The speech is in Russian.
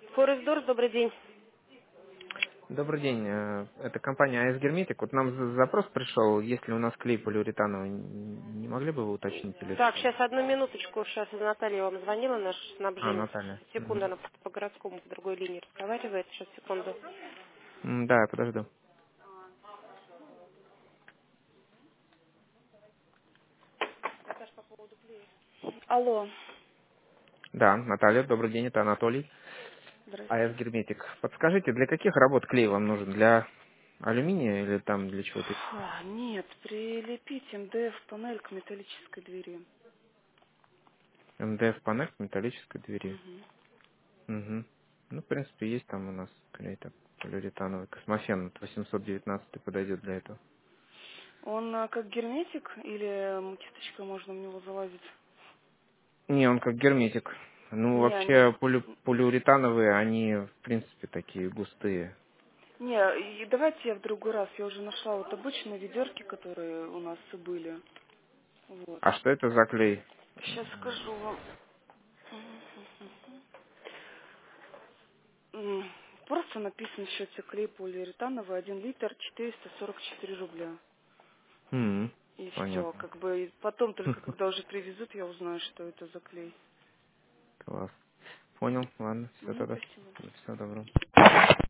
Форестдорс, добрый день. Добрый день, это компания AS Герметик. Вот нам запрос пришел, если у нас клей полиуретановый, не могли бы вы уточнить или... Так, сейчас одну минуточку. Сейчас Наталья вам звонила, наш А, снабженец. Наталья. Секунду, она по городскому по другой линии разговаривает. Сейчас, секунду. Да, я подожду. Алло. Да, Наталья, добрый день, это Анатолий, AS Здрасте. Герметик. Подскажите, для каких работ клей вам нужен? Для алюминия или там для чего-то? Нет, прилепить МДФ панель к металлической двери. МДФ панель к металлической двери. Мгм. Угу. Ну, в принципе, есть там у нас клей так, полиуретановый. Космофен, вот 819 подойдет для этого. Он как герметик или кисточкой можно в него залазить? Не, он как герметик. Ну, Не, вообще, полиуретановые, они, в принципе, такие густые. не, и давайте я в другой раз. Я уже нашла вот обычные ведерки, которые у нас и были. Вот. А что это за клей? Сейчас скажу вам. М, Просто написано в счете клей полиуретановый 1 литр 444 рубля. М, И все. Понятно. Как бы и потом только когда уже привезут, я узнаю, что это за клей. Класс. Понял, ладно, все тогда. Спасибо. Всего доброго.